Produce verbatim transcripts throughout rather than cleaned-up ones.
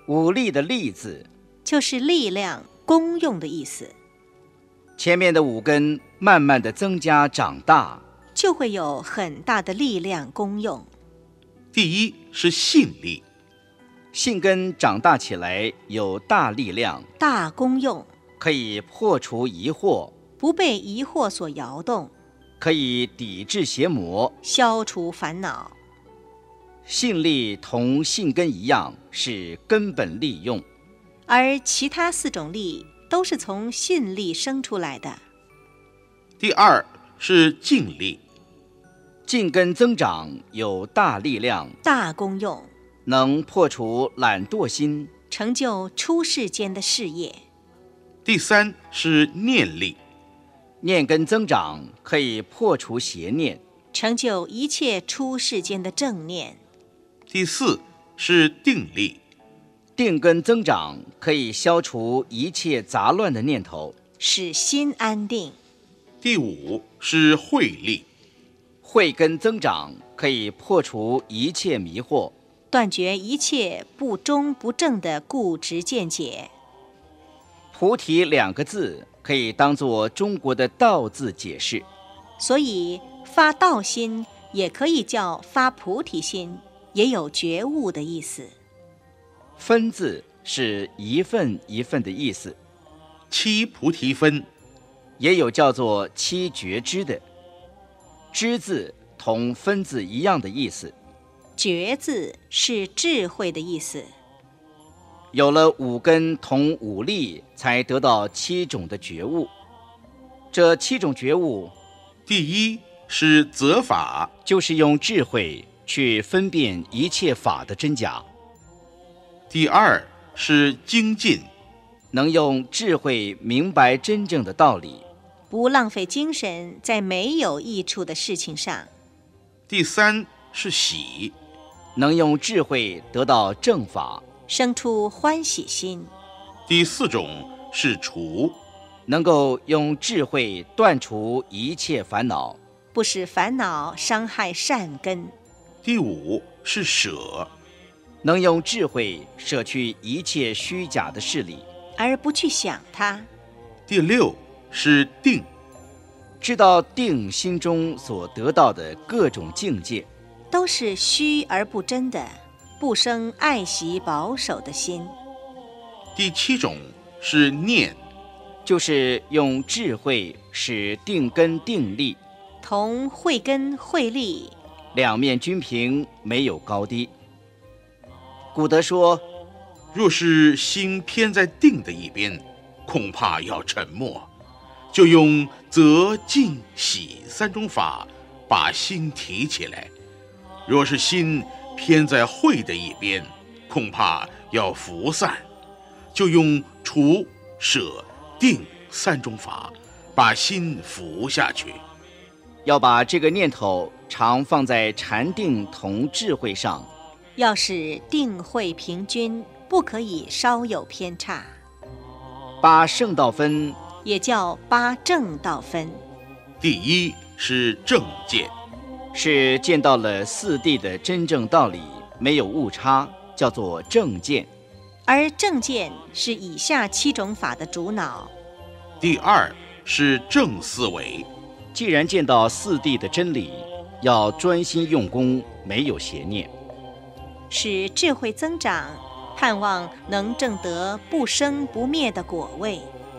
武力的力字就是力量、功用的意思。 前面的五根慢慢的增加长大， 就会有很大的力量功用。 第一是信力， 信根长大起来有大力量、 大功用， 可以破除疑惑， 不被疑惑所摇动， 可以抵制邪魔， 消除烦恼。 信力同信根一样是根本利用， 而其他四种力都是从信力生出来的。 第二是静力， 静根增长有大力量、 大功用， 能破除懒惰心， 成就出世间的事业。 第三是念力， 念根增长可以破除邪念， 成就一切出世间的正念。 第四是定力， 定根增长可以消除一切杂乱的念头， 使心安定。 第五是慧力， 慧根增长可以破除一切迷惑， 断绝一切不中不正的固执见解。 菩提两个字可以当作中国的道字解释， 所以发道心也可以叫发菩提心，也有觉悟的意思。 分字是一份一份的意思， 七菩提分， 也有叫做七觉知的。知字同分字一样的意思， 觉字是智慧的意思。 有了五根同五力，才得到七种的觉悟。这七种觉悟， 第一是择法， 就是用智慧去分辨一切法的真假。 第二是精进， 能用智慧明白真正的道理， 不浪费精神在没有益处的事情上。 第三是喜， 能用智慧得到正法， 生出欢喜心。 第四种是除， 能够用智慧断除一切烦恼， 不使烦恼伤害善根。 第五是舍， 能用智慧舍去一切虚假的事理， 而不去想它。 第六是定， 知道定心中所得到的各种境界， 都是虚而不真的，不生爱惜保守的心。 第七种是念， 就是用智慧使定根定力， 同慧根慧力两面均平，没有高低。古德说， 若是心偏在定的一边，恐怕要沉默，就用则静喜三种法把心提起来；若是心偏在慧的一边，恐怕要浮散，就用除舍定三种法把心浮下去。 要把这个念头常放在禅定同智慧上， 要使定慧平均，不可以稍有偏差。 八圣道分也叫八正道分。 第一是正见， 是见到了四谛的真正道理，没有误差，叫做正见。 而正见是以下七种法的主脑。 第二是正思维， 既然见到四谛的真理，要专心用功，没有邪念， 使智慧增长，盼望能证得不生不灭的果位。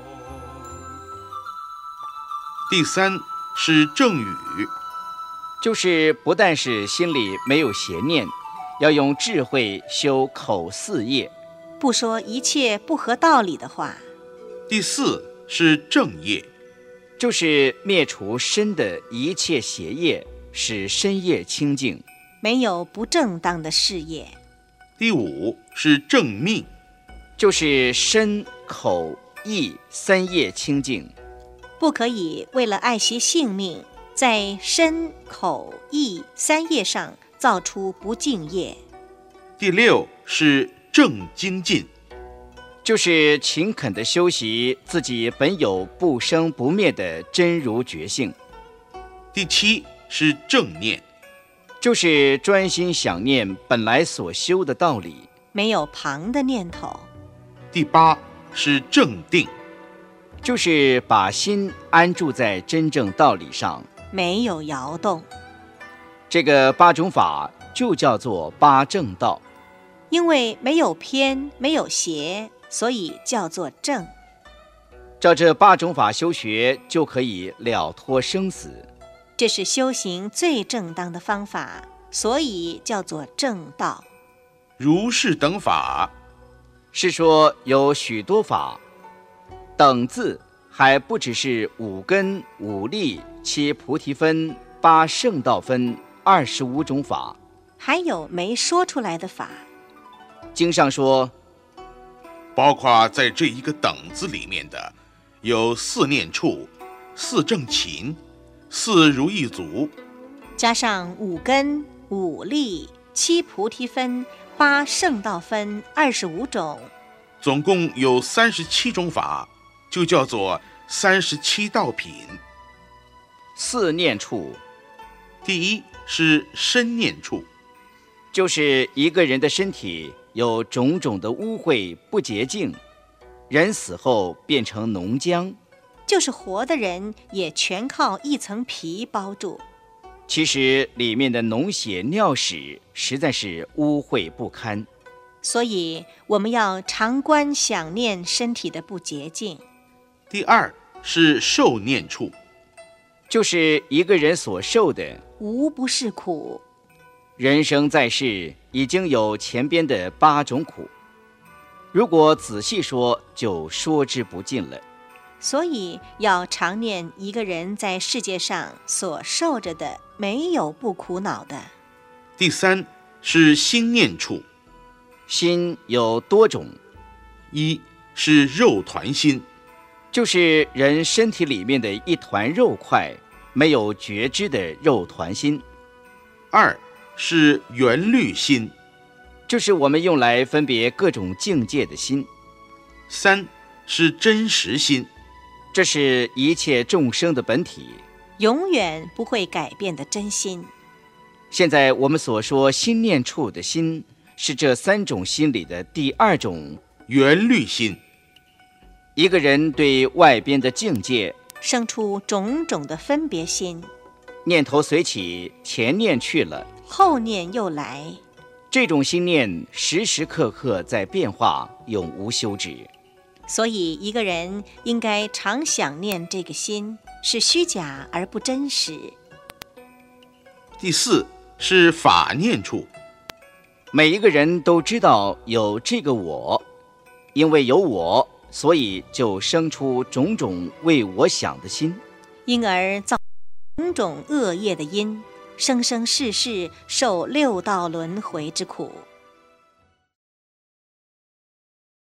第三是正语， 就是不但是心里没有邪念，要用智慧修口四业， 不说一切不合道理的话。 第四是正业， 就是灭除身的一切邪业，使身业清净， 没有不正当的事业。 第五是正命， 就是身口意三业清净， 不可以为了爱惜性命，在身口意三业上造出不敬业。 第六是正精进， 就是勤恳地修习自己本有不生不灭的真如觉性。 第七是正念， 就是专心想念本来所修的道理， 没有旁的念头。 第八是正定， 就是把心安住在真正道理上， 没有摇动。 这个八种法就叫做八正道。 因为没有偏，没有邪，所以叫做正。 照这八种法修学，就可以了脱生死。 这是修行最正当的方法，所以叫做正道。 如是等法， 是说有许多法，等字还不只是五根、五力、七菩提分、八圣道分、二十五种法， 还有没说出来的法。 经上说， 包括在这一个等字里面的，有四念处、四正勤、四如意足， 加上五根、五力、七菩提分、八圣道分、二十五种， 总共有三十七种法，就叫做三十七道品。 四念处， 第一是身念处， 就是一个人的身体有种种的污秽不洁净，人死后变成脓浆， 就是活的人也全靠一层皮包住。 其实里面的脓血尿屎实在是污秽不堪， 所以我们要常观想念身体的不洁净。 第二是受念处， 就是一个人所受的无不是苦。 人生在世已经有前边的八种苦，如果仔细说，就说之不尽了。 所以要常念一个人在世界上所受着的，没有不苦恼的。 第三是心念处， 心有多种， 一是肉团心， 就是人身体里面的一团肉块，没有觉知的肉团心。 二是缘虑心， 就是我们用来分别各种境界的心。 三是真实心， 这是一切众生的本体， 永远不会改变的真心。 现在我们所说心念处的心，是这三种心里的第二种缘虑心。 一个人对外边的境界生出种种的分别心， 念头随起，前念去了， 后念又来， 这种心念时时刻刻在变化，永无休止。 所以一个人应该常想念这个心，是虚假而不真实。 第四是法念处， 每一个人都知道有这个我，因为有我，所以就生出种种为我想的心， 因而造种种恶业的因，生生世世受六道轮回之苦。